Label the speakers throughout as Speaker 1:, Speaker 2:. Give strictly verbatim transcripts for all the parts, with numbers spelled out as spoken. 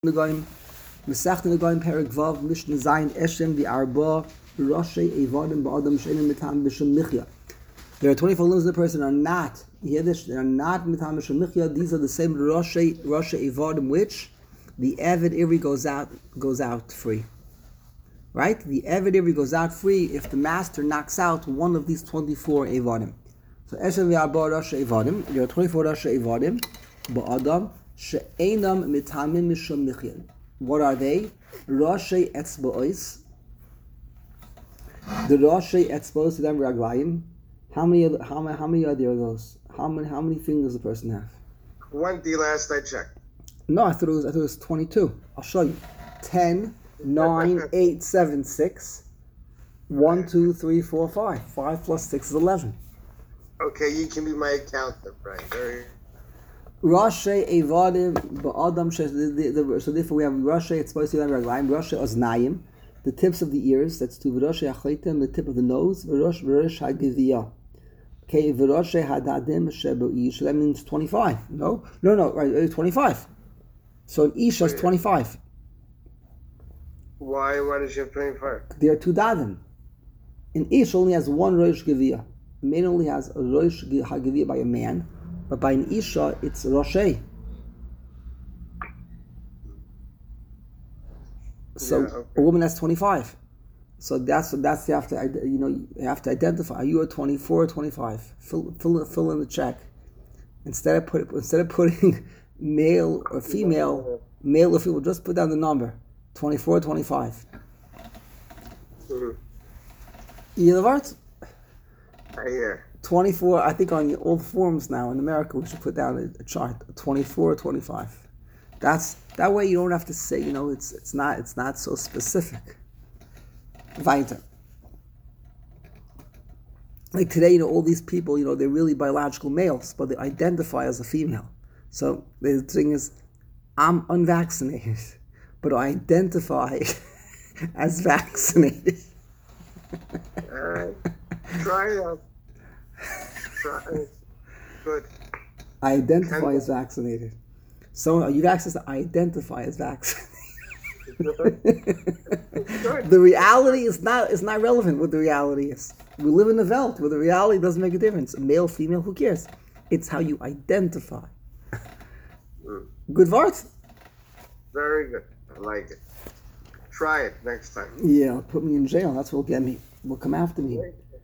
Speaker 1: Negoim, Mesach Negoim Perek Vav Mishnah Zayin Eshem the Arba Roshei Evadim Ba'adam Sheinem Mitam B'Shem Michya. There are twenty-four limbs of the person are not Yiddish. They are not Mitam B'Shem Michya. These are the same Roshei Roshei Evadim which the Eved Ivri goes out goes out free. Right? The Eved Ivri goes out free if the master knocks out one of these twenty-four Evadim. So Eshem the Arba Roshei Evadim. There are twenty-four Roshei Evadim Ba'adam She'enam mitamim mishum michyan. What are they? Roshei etzba'os. The Roshei etzba'os to them raglayim. How many? Are, how many? How many are there of those? How many? How many fingers does the person have?
Speaker 2: twenty last I checked.
Speaker 1: No, I thought it was. I thought it was twenty-two. I'll show you. Ten, nine, eight, seven, six. One, two, three, four, five. Five plus six is eleven.
Speaker 2: Okay, you can be my accountant, right? Very.
Speaker 1: Roshei Evadim Ba'adam. So therefore we have Roshei. It's supposed to be Raglayim. Roshei Oznayim, the tips of the ears. That's two. Roshei Achaitim, the tip of the nose. Rosh Rosh Hagiviyah. Okay, Roshei Hadadim Sheboish. That means twenty-five. No, no, no. Right, twenty-five. So an Isha is twenty-five.
Speaker 2: Why? Why does she have twenty-five?
Speaker 1: There are two dadim. An Ish only has one Rosh Giviyah. A man only has a Rosh Hagiviyah by a man. But by an Isha, it's Roshei. So yeah, okay. A woman has twenty-five. So that's that's you have to you know you have to identify. Are you a twenty-four or twenty-five? Fill fill fill in the check. Instead of put instead of putting male or female, male or female, just put down the number twenty-four, twenty-five.
Speaker 2: Mm-hmm.
Speaker 1: You know what?
Speaker 2: I hear.
Speaker 1: twenty-four, I think on all forms now in America we should put down a, a chart, twenty-four or twenty-five. That's that way you don't have to say, you know, it's it's not it's not so specific. Weiter. Like today, you know, all these people, you know, they're really biological males, but they identify as a female. So the thing is, I'm unvaccinated, but I identify as vaccinated.
Speaker 2: uh, try it out. Good.
Speaker 1: I identify as vaccinated. So you access to identify as vaccinated. The reality is not is not relevant what the reality is. We live in a Welt where the reality doesn't make a difference. Male, female, who cares? It's how you identify.
Speaker 2: Mm.
Speaker 1: Good word?
Speaker 2: Very good. I like it. Try it next time.
Speaker 1: Yeah, put me in jail. That's what will get me. Will come after me.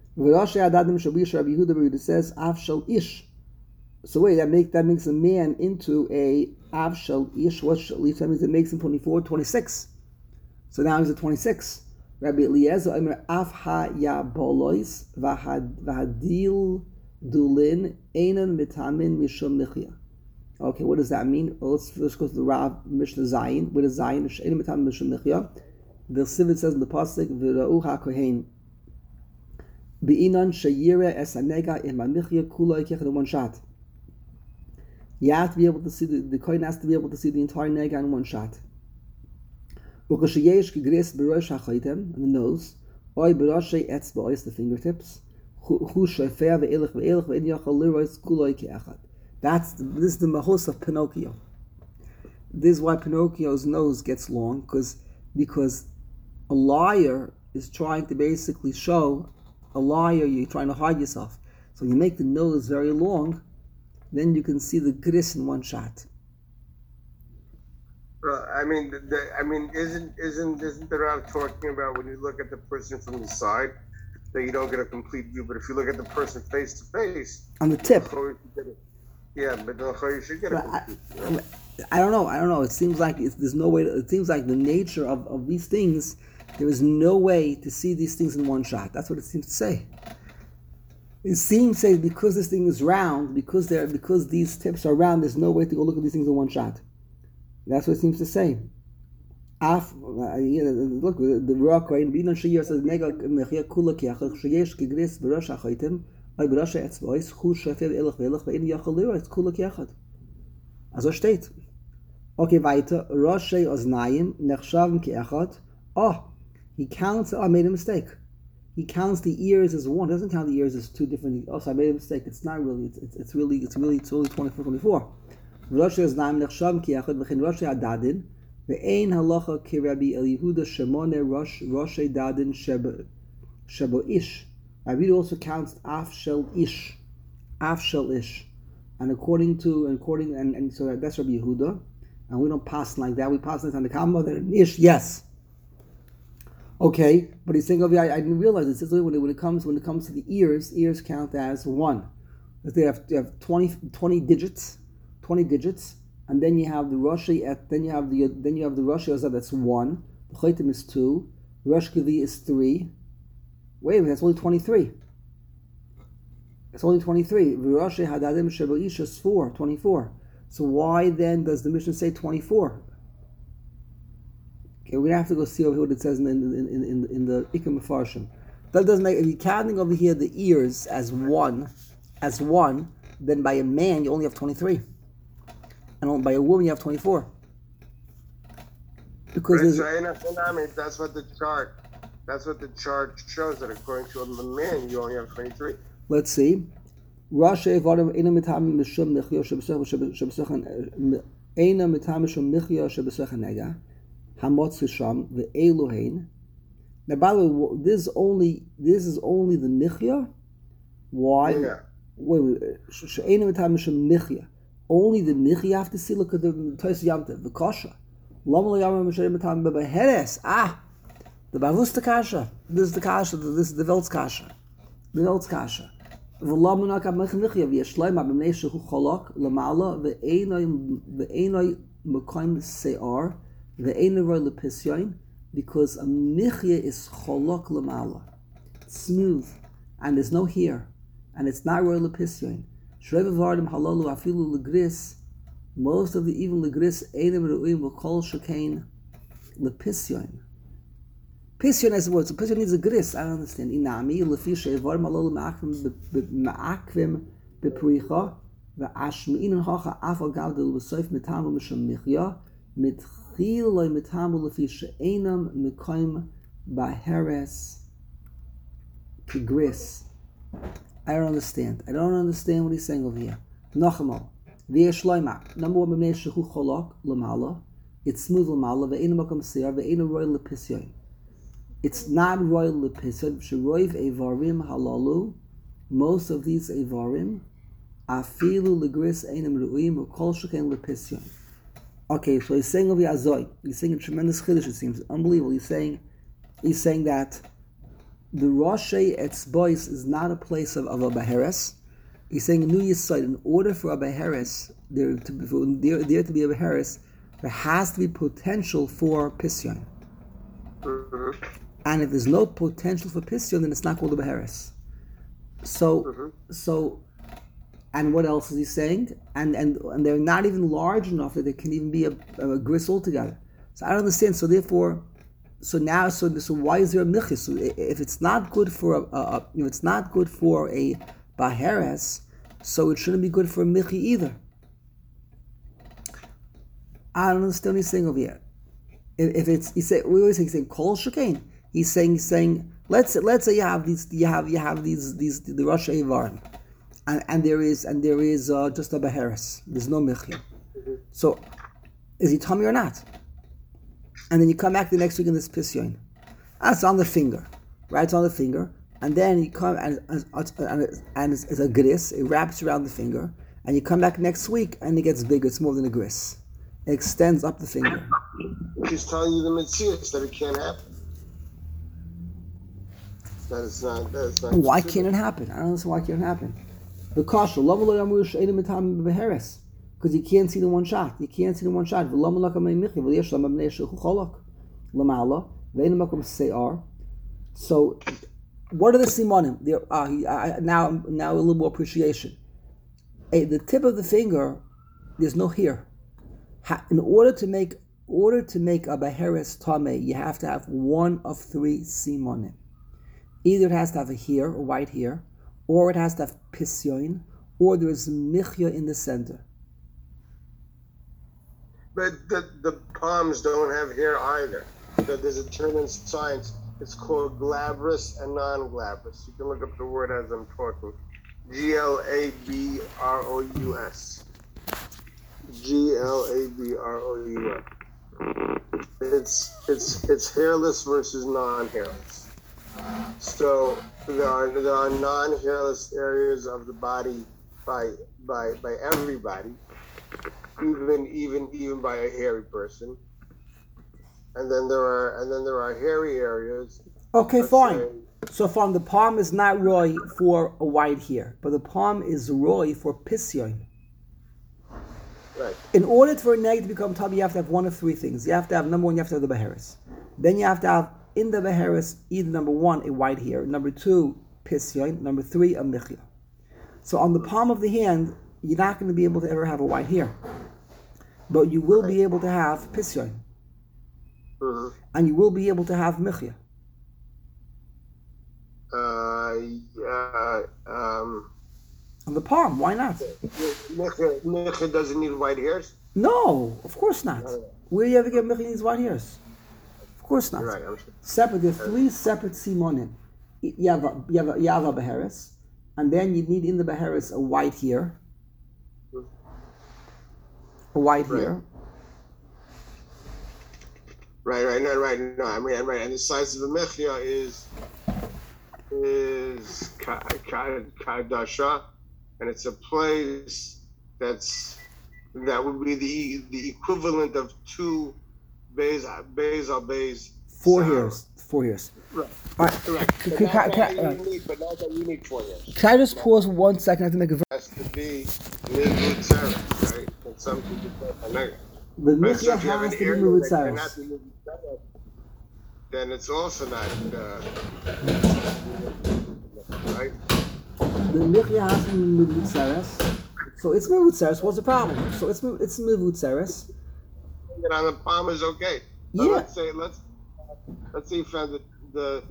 Speaker 1: It says Av Shel Ish. So wait, that make that makes a man into a Av Shel Ish. What Shel Ish? That means it makes him twenty-four, twenty-six. So now he's at twenty-six. Rabbi Eliezer Omer Av Ha Ya Bolois Vahadil Dulin Einan Mitamin Mishum Michya. Okay, what does that mean? Well, let's let's go to the Rav Mishnah Zayin. With a Zayin Einan Mitamin Mishum Michya. The Sivit says in the pasuk V'Ra'u HaKohen. Be'inan sheyira es hanega in mamichya kula ikech in one shot. You have to be able to see the the kohen has to be able to see the entire nega in one shot. Ukasheyesh kigres berosh hachaitem in the nose, oy beroshay etzba is the fingertips. Hu shofer ve'elech ve'elech ve'in yachal lirois kula ikechad. That's the, this is the mahos of Pinocchio. This is why Pinocchio's nose gets long because because a liar is trying to basically show. A liar, you're trying to hide yourself. So you make the nose very long, then you can see the gris in one shot.
Speaker 2: Well, I mean, the, I mean, isn't isn't isn't the Rav talking about when you look at the person from the side that you don't get a complete view, but if you look at the person face to face,
Speaker 1: on the tip.
Speaker 2: Yeah, but you should get a complete view.
Speaker 1: I, I don't know. I don't know. It seems like it's, there's no way. To, it seems like the nature of, of these things. There is no way to see these things in one shot. That's what it seems to say. It seems to say because this thing is round, because there, because these tips are round, there's no way to go look at these things in one shot. That's what it seems to say. Af, uh, yeah, look, the rock right. Binan sheyir says nega mechia kula kiachach sheyesh kigris b'rosh hachaitim ay b'rosh etzbois hu shafir elach ve'elach ve'in yachal lira it's kula kiachad. Also steht. Okay, weiter. Roshei oznayim nechshavim kiachad. Oh. He counts, oh, I made a mistake. He counts the ears as one. He doesn't count the ears as two different. Also, I made a mistake. It's not really, it's, it's, it's really, it's really, it's really twenty-four, twenty-four. Ve'ein halacha ki Rabbi El Yehuda shemone rosh roshe dadin shebo shebo ish. Rabbi Yehuda also counts af shel ish, af shel ish, and according to and according and, and so that's Rabbi Yehuda, and we don't pass like that. We pass like on the Kama that an ish, yes. Okay, but he's saying, oh, yeah, I, I didn't realize this. This is when it, when it comes when it comes to the ears, ears count as one. They have they have twenty, twenty digits, twenty digits, and then you have the Roshi at then you have the then you have the Roshi Azad, that's one. The Chaitim is two. The Rosh Kivi is three. Wait a minute, that's only twenty-three. It's only twenty-three. The Roshi Hadadim Shebo Ish is four, twenty-four. So why then does the Mishnah say twenty-four? Okay, we're gonna have to go see over here what it says in in in in, in the Ikim Mefarshim. That doesn't make if you're counting over here the ears as one, as one, then by a man you only have twenty-three, and by a woman you have twenty-four. Because
Speaker 2: right, that's what the chart, that's what the chart shows. That according to a man you only have twenty-three.
Speaker 1: Let's see. Rasha Evadim Eina Mitam Mishum Michya Shebesech Shebesech Eina Mitam Mishum Michya Shebesech Nega. Hamotz Sham the Elohein. Now, by the way, this is only this is only the Michya. Why?
Speaker 2: Yeah.
Speaker 1: Wait, wait. She'enim etam mishum Michya. Only the Michya you have to see. Look at the Tos Yamtev, the Kasha. Lama l'yamar m'she'enim etam bebeheres. Ah, the Bavus the Kasha. This is the Kasha. This is the Velt's Kasha. The Velt's Kasha. V'lama n'akab Michya v'yeshleim ab'mnei shehu cholok l'mala v'einoi v'einoi m'koim se'ar. The Einaroi Lepisyain, because a Michya is Cholok Lamala. It's smooth, and there's no hair, and it's not Roy Lepisyain. Shrev Vardim Halalu Afilu Legris, most of the evil Legris, Einem Ru'im V'Kol Shekain Lepisyain. Pisyain is what? So Pisyain needs a gris, I don't understand. Inami, Lefi Shevardim Halalu Ma'akvim Bepricha, V'Ashmi'in Hacha Afal Gavdel V'Soif Mitamu Misham Michya, Mit I don't understand. I don't understand what he's saying over here. Number one, it's smooth lamala. It's not royal lepisyon. Most of these evarim afilu legris einam ru'im or kol sheken lepisyon. Okay, so he's saying over Azoy. He's saying a tremendous chiddush. It seems unbelievable. He's saying, he's saying that the Roshei Etzbois is not a place of, of a Beheres. He's saying in New Yisrael, in order for a Beheres, there to be, for there, there to be a Beheres, there has to be potential for Pisyon.
Speaker 2: Mm-hmm.
Speaker 1: And if there's no potential for Pisyon, then it's not called a Beheres. So,
Speaker 2: mm-hmm.
Speaker 1: so. And what else is he saying? And and and they're not even large enough that they can even be a, a gris altogether. So I don't understand. So therefore, so now, so so why is there a michya? So if it's not good for a, a if it's not good for a baheres, so it shouldn't be good for a michya either. I don't understand what he's saying over here. If, if it's he say we always say he's saying kol shekain. He's saying he's saying let's let's say you have these you have you have these these the Rosh Eivarim. And, and there is and there is uh, just a beheres. There's no michya.
Speaker 2: Mm-hmm.
Speaker 1: So, is he tummy or not? And then you come back the next week in this pisyon. And it's on the finger, right? It's on the finger, and then you come and and, and, and it's, it's a gris. It wraps around the finger, and you come back next week, and it gets bigger. It's more than a gris. It extends up the finger.
Speaker 2: He's telling you the mitzvah that it can't happen. That is not. That is not.
Speaker 1: Why can't it happen? I don't understand why can't it happen. The kasha, because you can't see the one shot. You can't see the one shot. So, what are the simanim? There, uh, uh, now, now a little more appreciation. Hey, the tip of the finger, there's no hair. In order to make, order to make a beheres tameh, you have to have one of three simanim. Either it has to have a hair, a white hair, or it has to have pisyon, or there is michya in the center.
Speaker 2: But the, the palms don't have hair either. There's a term in science, it's called glabrous and non-glabrous. You can look up the word as I'm talking. G L A B R O U S. G L A B R O U S. it's it's it's hairless versus non-hairless. So there are there are non-hairless areas of the body by by by everybody, even even even by a hairy person. And then there are and then there are hairy areas.
Speaker 1: Okay, fine. Say, so far, the palm is not roy for a white hair, but the palm is roy for pisyon.
Speaker 2: Right.
Speaker 1: In order for a neg to become tabi, you have to have one of three things. You have to have, number one, you have to have the beheris. Then you have to have in the beheris either number one, a white hair, number two, pisyon, number three, a michya. So on the palm of the hand, you're not going to be able to ever have a white hair, but you will be able to have pisyon,
Speaker 2: mm-hmm.
Speaker 1: and you will be able to have michya.
Speaker 2: Uh, yeah, um.
Speaker 1: On the palm, why not?
Speaker 2: Michya doesn't need white hairs?
Speaker 1: No, of course not. No, no. Where do you ever get Michya needs white hairs? Of course not.
Speaker 2: Right, I'm sure.
Speaker 1: Separate, there are three separate simonim. You have a, you have a, you have a beheris, and then you need in the beheris a white hair. A white
Speaker 2: right.
Speaker 1: hair.
Speaker 2: Right, right, no, right, no, I mean, right, and the size of the Michya is, is Kadasha. And it's a place that's that would be the the equivalent of two bays bays or bays.
Speaker 1: Four years. Four years.
Speaker 2: Right.
Speaker 1: All right.
Speaker 2: Correct. But, not, not that you need, but not that you need four years.
Speaker 1: Can I just pause one second? I have to make a.
Speaker 2: It has to be Mivutzeres, right? And some people say
Speaker 1: the Michya has to be Mivutzeres.
Speaker 2: Then it's also not uh, right.
Speaker 1: The Michya has to be Mivutzeres. So it's Mivutzeres. What's the problem? So it's it's Mivutzeres.
Speaker 2: On the palm is okay. So
Speaker 1: yeah.
Speaker 2: Let's say let's let's say you found the the,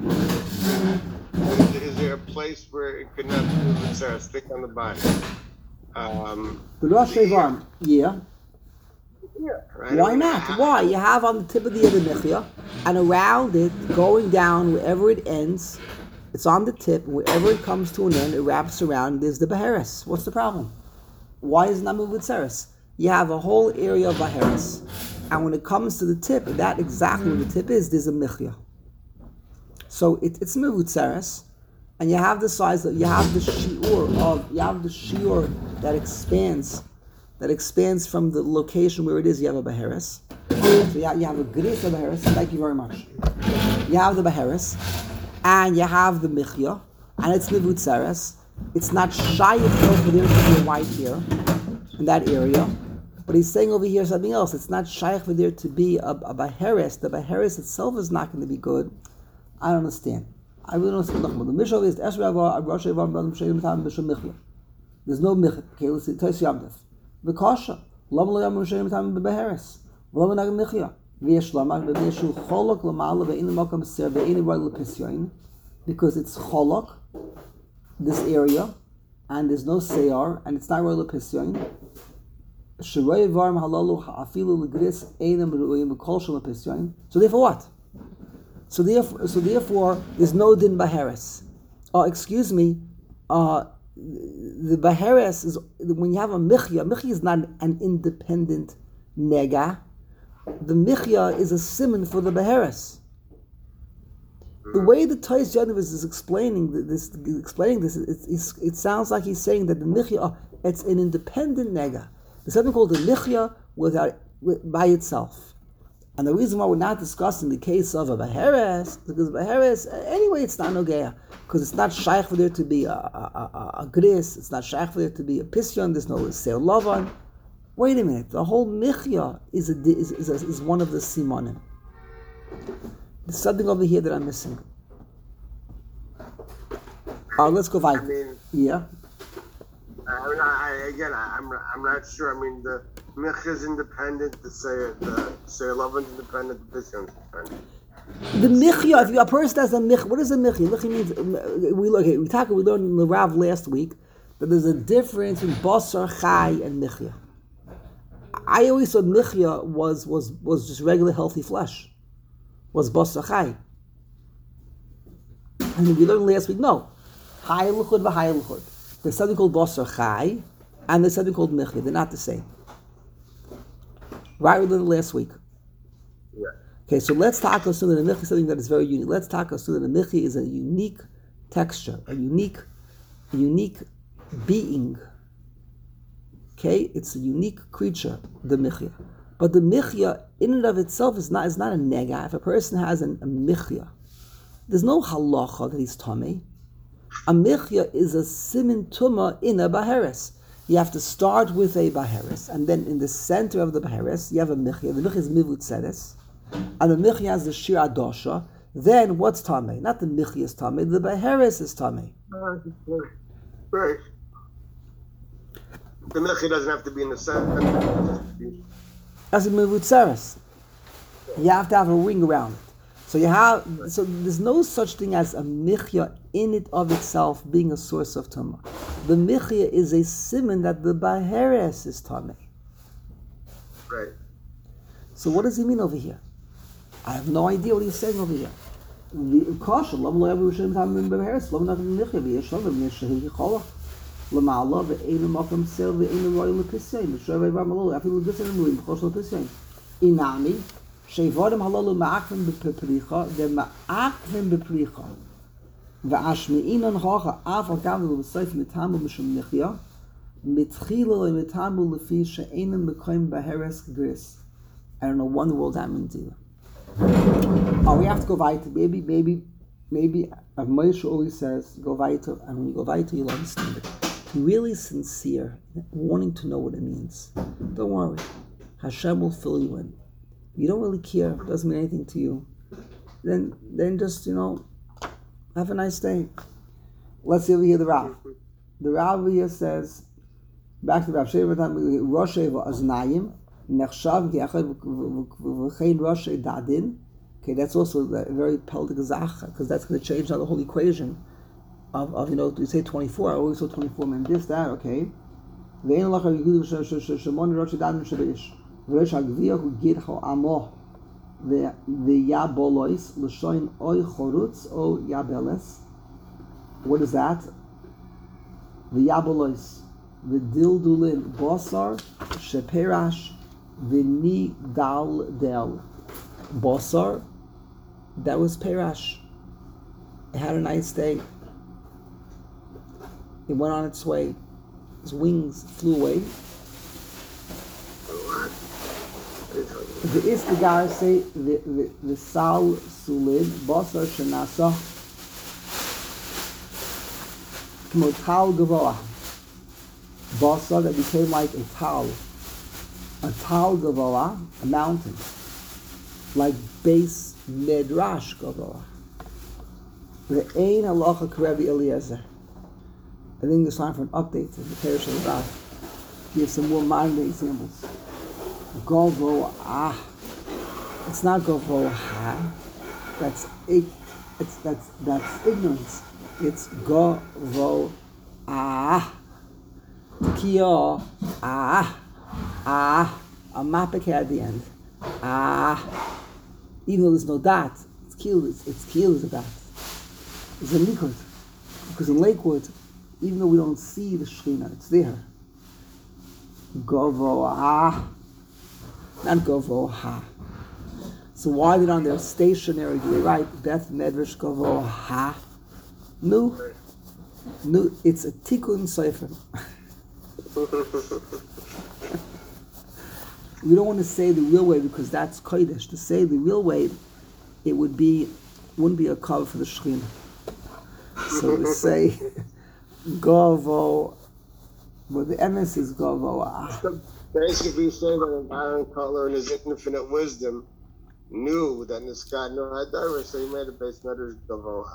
Speaker 2: the is there a place where it could not be Mivutzeres, thick on the body? Um,
Speaker 1: the Rosh Hashanah. Yeah.
Speaker 2: Yeah. Right?
Speaker 1: Why not? Why? You have on the tip of the other Michya, and around it, going down wherever it ends. It's on the tip. Wherever it comes to an end, it wraps around. There's the beheris. What's the problem? Why is it not Mivutzeres? You have a whole area of beheris, and when it comes to the tip, that exactly where the tip is, there's a michya. So it, it's Mivutzeres, and you have the size of you have the shiur of you have the shiur that expands, that expands from the location where it is. You have a beheris. So you have, you have a gris of beheris. Thank you very much. You have the beheris. And you have the michya, and it's mivutzeres. It's not shy for there to be a white hair in that area, but he's saying over here something else. It's not shy for there to be a, a beheris. The beheris itself is not going to be good. I don't understand. I really don't understand. The mishnah is Esra Rosh Hashanah. There's no michya. Okay, let's see. Tois Yamdef. The kasha. Lama lo Yam Rosh Hashanah beheris. Lama nag michya. Because it's cholok, this area, and there's no seyar, and it's not royal pisyon. So therefore what? So therefore, so therefore, there's no din baheres. Oh, excuse me. Uh, the baheres is when you have a michya. Michya is not an independent nega. The michya is a simon for the beheres. The way the Tais Yadvis is explaining this, explaining this, it, it, it sounds like he's saying that the michya, it's an independent nega. There's something called the michya without by itself. And the reason why we're not discussing the case of a beheres, because beheres, anyway, it's not nogea, because it's not shaykh for there to be a, a, a, a gris, it's not shaykh for there to be a pisyon, there's no seir lavan. Wait a minute, the whole michya is a, is, is, a, is one of the simonim. There's something over here that I'm missing. Uh, let's go back.
Speaker 2: I mean,
Speaker 1: yeah.
Speaker 2: I mean, I, again, I, I'm I'm not sure. I mean, the michya is independent. The say the say eleven is independent. The pisyon is independent.
Speaker 1: The michya. If you, a person has a michya, what is a michya? Michya means we look. Okay, we talked. We learned in the Rav last week that there's a difference in basar chai and michya. I always thought michya was was was just regular healthy flesh. Was basar chai. And we learned last week, no. Chai luchud v'chai luchud. There's something called basar chai, and there's something called michya. They're not the same. Right, we learned last week.
Speaker 2: Yeah.
Speaker 1: Okay, so let's talk about the Michi, something that is very unique. Let's talk about the Michi is a unique texture, a unique, a unique being. Okay, it's a unique creature, the Michya. But the Michya in and of itself is not is not a nega. If a person has an, a Michya, there's no halacha that he's tamei. A Michya is a simin tuma in a baheres. You have to start with a baheres, and then in the center of the baheres, you have a Michya. The Michya is mivutzeres. And the Michya has the Shir Adosha. Then what's Tameh? Not the Michya is Tameh, the Beheres is Tameh.
Speaker 2: Right. The Michya doesn't have to be in the center.
Speaker 1: That's a Mivutzeres. You have to have a ring around it. So you have, so there's no such thing as a Michya in it of itself being a source of Tumah. The Michya is a siman that the Beheres is Tameh.
Speaker 2: Right.
Speaker 1: So what does he mean over here? I have no idea what he's saying over here. The caution, love lo ever shem tam in beheres, love not in nikhya vi yeshav in shehi khala. Lama'ala ve ein makam sel ve ein royal lepisay. Shavay bamalo afilu disen muim khosh lepisay. Inami shevadim halalu ma'akvim bepricha de ma'akvim bepricha. Ve'ashmi'inan hacha af agavlu b'seif mitamul mishum nikhya. Mitchila mitamul lefi she'enim bekoim beheres gris. I don't know one word that means either. Oh, we have to go weiter. Maybe, maybe, maybe, as Moshe always says, go weiter, and when you go weiter, you'll understand it. Really sincere, wanting to know what it means. Don't worry. Hashem will fill you in. You don't really care, it doesn't mean anything to you. Then, then just, you know, have a nice day. Let's see over here the Rav. The Rav over here says, back to Rav Sheva, Rosh Eva Aznayim, Nechshav Gechad V'chein Rosh Dadin. Okay, that's also a very peltic zacha, because that's going to change now the whole equation of, of you know, you say twenty-four, I always saw twenty-four men this, that, okay. Ve'en lacha Yehudu Shemon Rosh Dadin Shebeish. V'rosh HaGviyah Hu Gidcho Amo Ve'yabolois L'shoin Oy Chorutz O Yabeles. What is that? Ve'yabolois V'dildulin Bosar Sheperash V'ni Dal Del. Bosar, that was Perash. It had a nice day. It went on its way. His wings flew away. The Istigar say the the the Sal Sulid Bosar Shanasa Kmotal Gavoa. Bosar that became like a tal. A tal Gavoa, a mountain. Like base Medrash Gavoa. The Ein Halacha Karevi Eliezer. I think it's time for an update in the Parish of Rav. Give some more modern day examples. Gavoa. Ah. It's not Gavoa. That's it. It's that's that's ignorance. It's Gavoa. Ah. Kio. Ah. Ah. A mapik at the end. Ah. Even though there's no dot, it's killed, it's, it's killed as a dot. It's a liquid. Because in Lakewood, even though we don't see the Shekhinah, it's there. Gavoa. Not Gavoa. So why did on their stationary do they write Beth Medrash Gavoa? No. No, it's a Tikkun Sefer. We don't want to say the real way because that's Kodesh. To say the real way, it would be, wouldn't be a cover for the Shekhinah. So we say, Gavo, well the M S is Gavo.
Speaker 2: Basically saying that Aaron Cutler in his infinite wisdom knew that this guy knew Hadavar, so he made a base Medrash Gavo.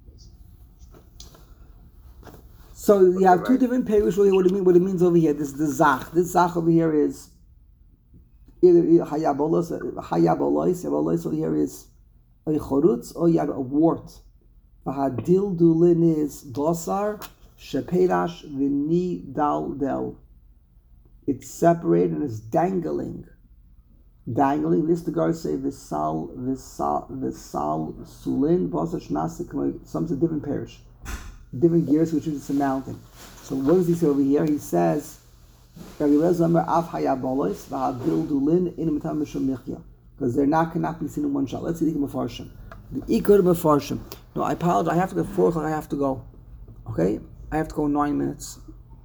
Speaker 1: So you have two different pages. Really, what it means, what it means over here. This is the Zach. This Zach over here is either Hayabolos, Hayabolos, Hayabolos over here is a chorutz or you have a wart. V'hadil dulin is dosar sheperash v'ni dal del. It's separated and it's dangling. Dangling. This the guards say v'sal v'sal v'sal sulin bosar shnasik. Some's a different parish, different gears, which is a mountain. So what does he say over here? He because because they're not cannot be seen in one shot. Let's see the Mefarshim. The Ikur Mefarshim. No, I apologize. I have to go four o'clock. I have to go. Okay, I have to go in nine minutes.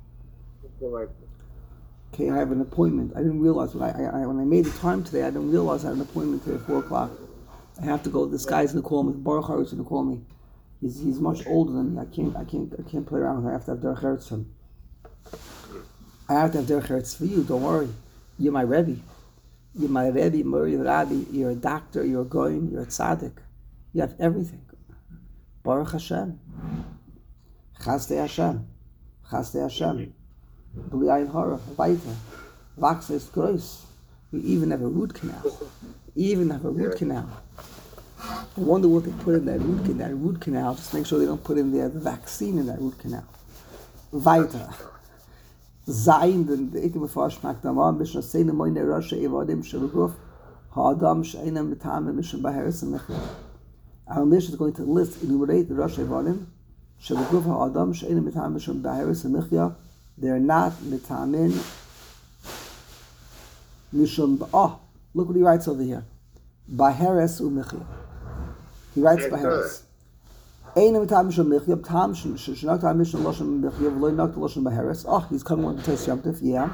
Speaker 1: Okay, I have an appointment. I didn't realize when I, I when I made the time today. I didn't realize I had an appointment today at four o'clock. I have to go. This guy's gonna call me. Baruch Hara is gonna call me. He's he's much older than me. I can't I can't I can't play around with him. I have to have derech eretz for him. I have to have derech eretz for you. Don't worry. You're my Rebbe. You're my Rebbe, Mori Rabbi. You're a doctor. You're a goyim. You're a tzaddik. You have everything. Baruch Hashem. Chasdei Hashem. Chasdei Hashem. B'li ayin hara. Weiter. Wachs ist groß. We even have a root canal. We even have a root canal. I wonder what they put in that root canal. That root canal. Just make sure they don't put in there the vaccine in that root canal. Weiter. Zayin, the Iker Mefarshim Hakdama, Mishnah Seina Moine Rasha Evadim Sheluguf, Ha'adam She'ena Mitam Mishnah Baheres and Mechia. Our Mishnah is going to list, enumerate the Rasha Evadim, Sheluguf Ha'adam She'ena Mitam Mishnah Baheres and Mechia. They're not Mitamin Mishum. Oh, look what he writes over here. Baheres u'Mechia. He writes Baheres. Oh, he's coming on the Tess Yomtiv, yeah.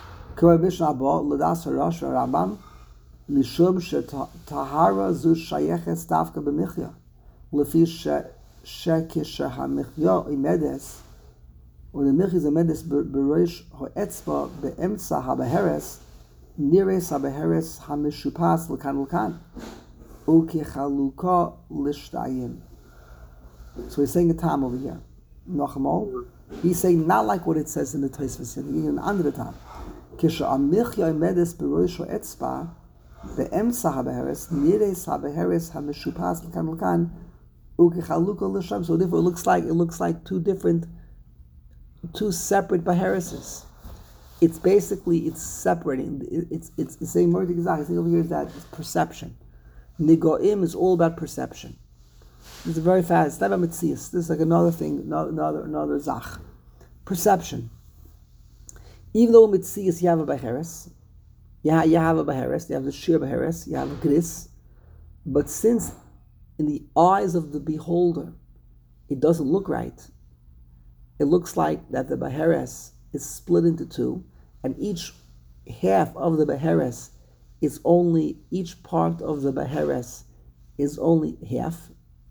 Speaker 1: Mishum Tahara Zu Shayeches Tavka B'Michya. Lefi Shekisha HaMichya Imedes, or the Mich is a Medes Beroish Ho'etzba Be'emtza HaBeheres, Nires HaBeheres HaMishupas L'kan L'kan, Uki Chaluka L'shtayim. So he's saying a tam over here. Nochmal. He's saying not like what it says in the Tosfos. He's saying an andere tam. Kisha amichya imedes beroisho etzba beemsa habeheres nires habeheres hamishupas l'kan l'kan ukechaluka l'sham. So therefore, it looks like it looks like two different, two separate behereses. It's basically it's separating. It's it's it's saying more exactly. Saying over here is that it's perception. Nigoim is all about perception. It's very fast. It's not a mitzias. This is like another thing, another another zach. Perception. Even though mitzias you have a beheres, you have, you have a beheres, you have the shir beheres, you have a gris, but since in the eyes of the beholder it doesn't look right, it looks like that the beheres is split into two, and each half of the beheres is only each part of the beheres is only half.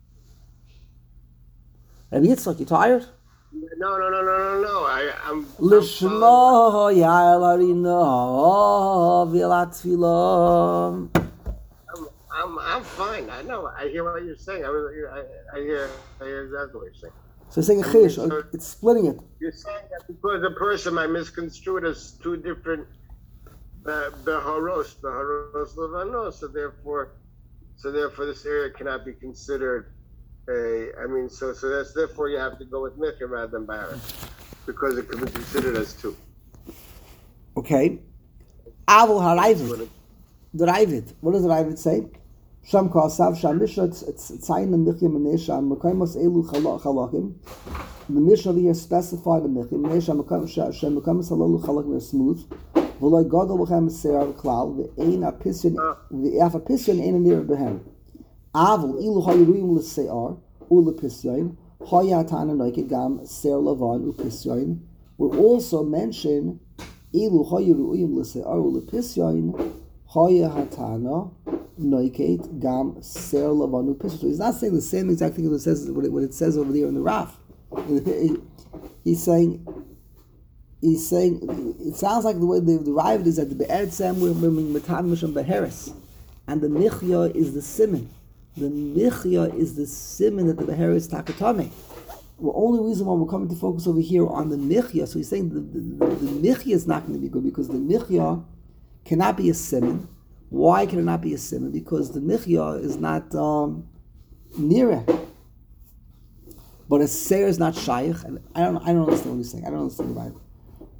Speaker 1: Rabbi Yitzchak, you tired?
Speaker 2: No, no, no, no, no, no. I, I'm.
Speaker 1: Lishmo Yael Arino Vilat Tfilah.
Speaker 2: I'm, I'm, I'm fine. I know. I hear what you're saying. I, I, I hear, I hear exactly what you're saying.
Speaker 1: So it's saying a chish. So it's splitting it.
Speaker 2: You're saying that because a person might misconstrue it as two different beharos, beharos levanos. So therefore, so therefore, this area cannot be considered. A, I mean, so so that's therefore you have to go with Michya rather than Baheres, because it could be considered as two.
Speaker 1: Okay. Avol Haravid. The Ravid. What does the Ravid say? Sham Kasav Sham Mishnah Tzayin Michya Menesha Mekayimos Elu Chalakim. The Mishnah here specified the Michya Menesha Shem Mekayimos Elu Chalakim is smooth. V'loi Gadol B'chem Seir Klal V'ein Apisyon V'ef Apisyon Ein Nir B'hem. Avol ilu hayruim l'se'ar u l'pisyoin hayatana noiket gam ser lavan u pisyoin will also mention ilu hayruim l'se'ar u l'pisyoin hayatana noiket gam ser lavan u pisyoin. So he's not saying the same exact thing as it says what it, what it says over there in the Raf. He's saying he's saying it sounds like the way the derived is that the be'er tzem we're matan misham beheres, and the michya is the siman. The michya is the siman that the beher is takatame. The only reason why we're coming to focus over here on the michya, so he's saying the, the, the, the michya is not going to be good because the michya cannot be a siman. Why can it not be a siman? Because the michya is not um, near it. But a seir is not shaykh. And I don't, I don't understand what he's saying. I don't understand the Bible.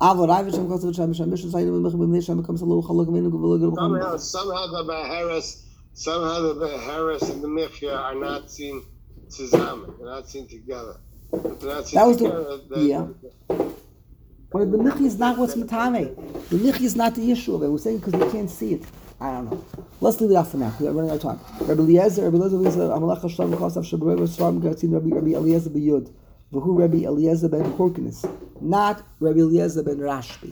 Speaker 2: Somehow, somehow the beheres. Somehow the Beheres and the Michya are not seen together. They're not seen together. They're not seen
Speaker 1: that was
Speaker 2: together.
Speaker 1: The, yeah. But the Michya is not what's Matame. The Michya is not the issue of it. We're saying because we can't see it. I don't know. Let's leave it off for now. We're running out of time. Rabbi Eliezer, Rabbi Eliezer, Amalek Hashem, Chasav Shabbos, Svarim, Gatzin, Rabbi Rabbi Eliezer ben Yud, V'hu Rabbi Eliezer ben Horkinus, not Rabbi Eliezer ben Rashbi,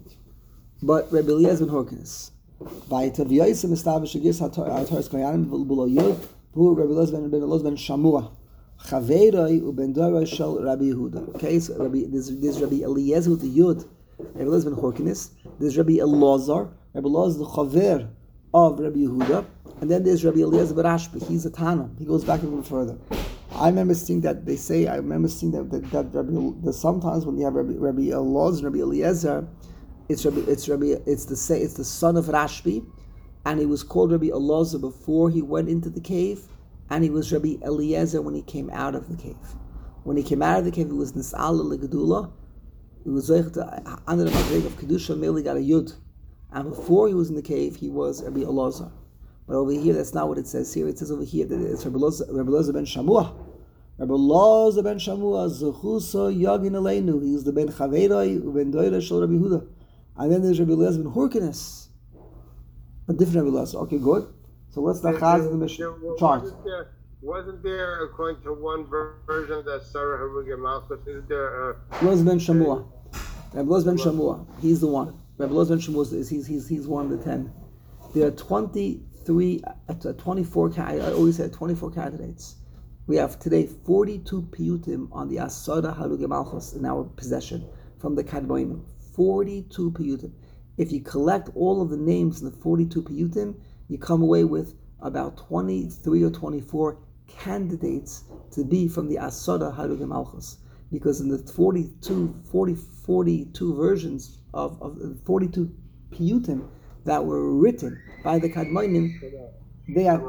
Speaker 1: but Rabbi Eliezer ben Horkinus. By Taviyaisim established Gis HaToras Koyanim V'Lo Yud, V'hu Rabbi Eliezer ben Ben Eliezer ben Shamua, Chaveiroi uben Doroi Shel Rabbi Yehuda. Okay, so Rabbi, there's, there's Rabbi Eliezer with the Yud, Rabbi Eliezer ben Horkinus. There's Rabbi Elazar. Rabbi Elazar is the Chaver of Rabbi Yehuda, and then there's Rabbi Eliezer ben Rashbi. He's a Tanam. He goes back even further. I remember seeing that they say. I remember seeing that that, that Rabbi. That sometimes when you have Rabbi, Rabbi Elazar and Rabbi Eliezer, it's Rabbi. It's Rabbi. It's the say. It's the son of Rashbi, and he was called Rabbi Elazar before he went into the cave, and he was Rabbi Eliezer when he came out of the cave. When he came out of the cave, he was Nis'ala Legedula. He was under the Madrig of Kedusha. Merely got a Yud. And before he was in the cave, he was Rabbi Elazar. But over here, that's not what it says here. It says over here that it's Rabbi Elazar ben Shamua. Rabbi Elazar ben Shamua, Zechusa Yagin Aleinu. He's the ben Chaveiroi, ben Doira Shel Rabbi Yehuda. And then there's Rabbi Elazar ben Horkinus. A different Rabbi Elazar. Okay, good. So let's not chaz in the mission chart.
Speaker 2: Wasn't there, wasn't there, according to one version of that Sarah Haruga Malchus, is there a...
Speaker 1: Elazar ben Shamua. Rabbi Elazar ben Shamua. He's the one. Rabbi Elazar ben Shamua is he's he's he's one of the ten. There are twenty-three, uh, twenty-four. I always said twenty-four candidates. We have today forty-two piyutim on the Asada Haruge Malchus in our possession from the Kadmonim. forty-two piyutim. If you collect all of the names in the forty-two piyutim, you come away with about twenty-three or twenty-four candidates to be from the Asada Haruge Malchus. Because in the forty-two, forty, forty-two versions of, of forty-two piyutim that were written by the Kadmonim, they have...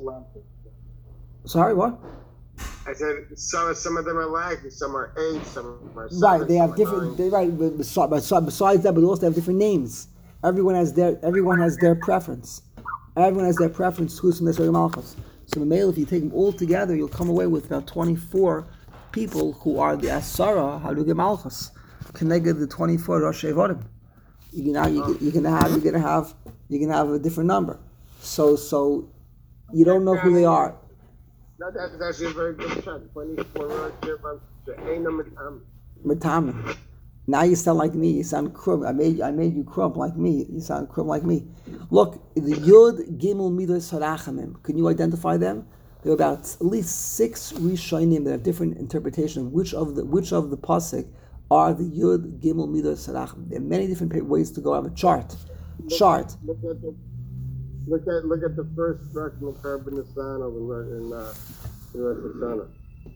Speaker 1: Sorry, what?
Speaker 2: I said some, some of them are lacking, some are eight, some are seven,
Speaker 1: right. They have different. They right. But besides, besides that, but they also have different names. Everyone has their. Everyone has their preference. Everyone has their preference. Who's from the Malchus? So the male, if you take them all together, you'll come away with about twenty-four people who are the Asara Haruge Malchus, connected the twenty-four Rosh Evorim. You can you, you're gonna have you're gonna have you're gonna have a different number. So so you don't know who they are.
Speaker 2: No, that's actually a very good check. twenty-four Rosh Evorim.
Speaker 1: Matami. Now you sound like me. You sound crumb. I made I made you crump like me. You sound crumb like me. Look, the Yud Gimel Midos Harachamim. Can you identify them? There are about at least six Rishonim that have different interpretation of which of the which of the pasuk are the Yud Gimel Midos Harachamim. There are many different ways to go. I have a chart.
Speaker 2: Look,
Speaker 1: chart.
Speaker 2: Look at the look at look at the first version of Carbon Nisano in uh, in Rosh Hashanah.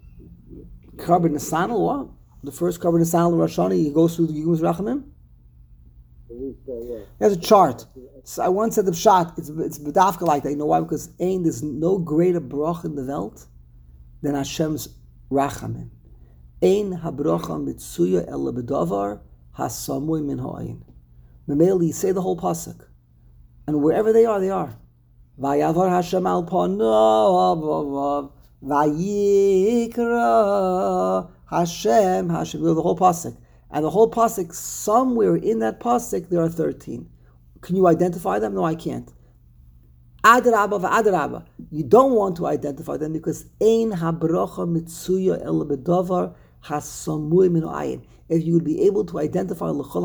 Speaker 1: Carbon Nisano, what? The first Carbon Nisano Rosh Hashanah, he goes through the Yud Rachamim. There's a chart. So I once said the shot. It's it's bedafka like that. You know why? Because ain't there's no greater brach in the world than Hashem's rachamim. Ein habrocha mitzuya ela bedavar hasamui min ha'ayin. Memeli, you say the whole pasuk, and wherever they are, they are. Vayavar Hashem al panav vayikra Hashem Hashem. The whole pasuk. And the whole pasuk, somewhere in that pasuk, there are thirteen. Can you identify them? No, I can't. Adrabba v'adrabba. You don't want to identify them because ein habrocha mitzuya el bedavar hasamui min ayin. If you would be able to identify l'chol